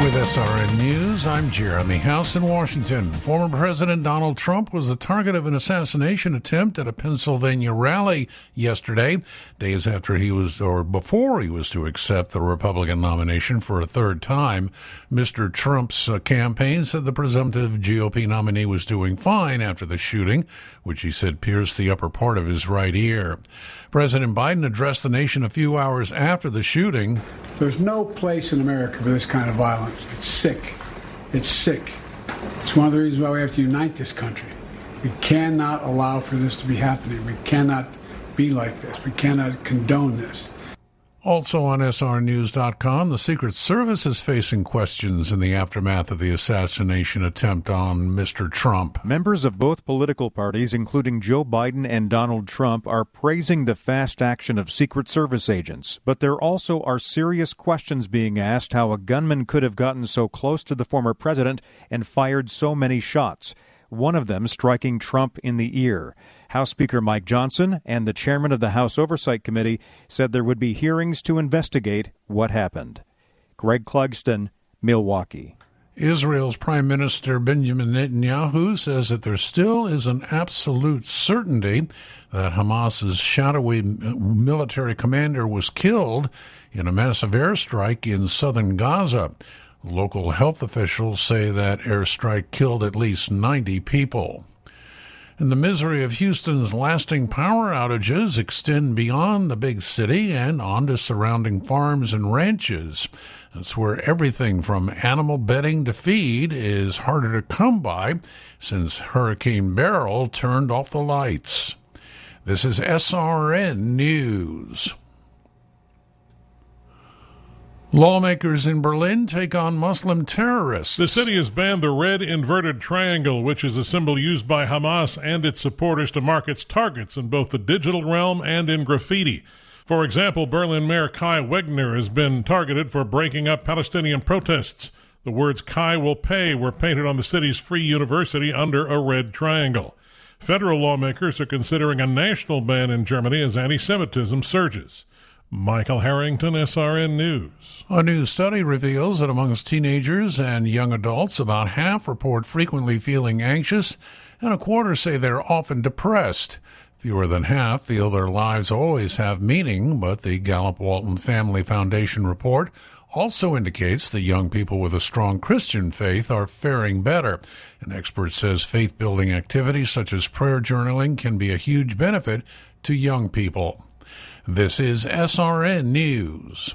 With SRN News, I'm Jeremy House in Washington. Former President Donald Trump was the target of an assassination attempt at a Pennsylvania rally yesterday, days after before he was to accept the Republican nomination for a third time. Mr. Trump's campaign said the presumptive GOP nominee was doing fine after the shooting, which he said pierced the upper part of his right ear. President Biden addressed the nation a few hours after the shooting. There's no place in America for this kind of violence. It's sick. It's sick. It's one of the reasons why we have to unite this country. We cannot allow for this to be happening. We cannot be like this. We cannot condone this. Also on SRNews.com, the Secret Service is facing questions in the aftermath of the assassination attempt on Mr. Trump. Members of both political parties, including Joe Biden and Donald Trump, are praising the fast action of Secret Service agents. But there also are serious questions being asked how a gunman could have gotten so close to the former president and fired so many shots, one of them striking Trump in the ear. House Speaker Mike Johnson and the chairman of the House Oversight Committee said there would be hearings to investigate what happened. Greg Clugston, Milwaukee. Israel's Prime Minister Benjamin Netanyahu says that there still is an absolute certainty that Hamas's shadowy military commander was killed in a massive airstrike in southern Gaza. Local health officials say that airstrike killed at least 90 people. And the misery of Houston's lasting power outages extend beyond the big city and onto surrounding farms and ranches. That's where everything from animal bedding to feed is harder to come by since Hurricane Beryl turned off the lights. This is SRN News. Lawmakers in Berlin take on Muslim terrorists. The city has banned the red inverted triangle, which is a symbol used by Hamas and its supporters to mark its targets in both the digital realm and in graffiti. For example, Berlin Mayor Kai Wegner has been targeted for breaking up Palestinian protests. The words "Kai will pay" were painted on the city's free university under a red triangle. Federal lawmakers are considering a national ban in Germany as anti-Semitism surges. Michael Harrington, SRN News. A new study reveals that amongst teenagers and young adults, about half report frequently feeling anxious, and a quarter say they're often depressed. Fewer than half feel their lives always have meaning, but the Gallup-Walton Family Foundation report also indicates that young people with a strong Christian faith are faring better. An expert says faith-building activities such as prayer journaling can be a huge benefit to young people. This is SRN News.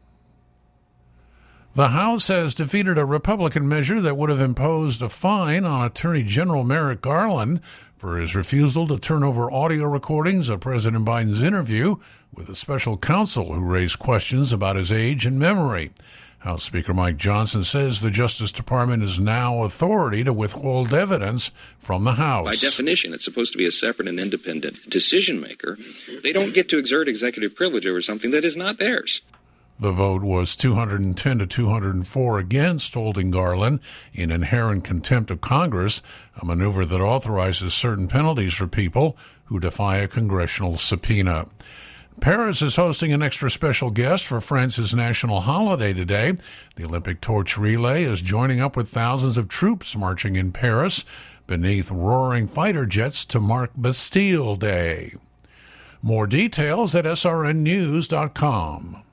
The House has defeated a Republican measure that would have imposed a fine on Attorney General Merrick Garland for his refusal to turn over audio recordings of President Biden's interview with a special counsel who raised questions about his age and memory. House Speaker Mike Johnson says the Justice Department is now authority to withhold evidence from the House. By definition, it's supposed to be a separate and independent decision maker. They don't get to exert executive privilege over something that is not theirs. The vote was 210 to 204 against holding Garland in inherent contempt of Congress, a maneuver that authorizes certain penalties for people who defy a congressional subpoena. Paris is hosting an extra special guest for France's national holiday today. The Olympic torch relay is joining up with thousands of troops marching in Paris beneath roaring fighter jets to mark Bastille Day. More details at srnnews.com.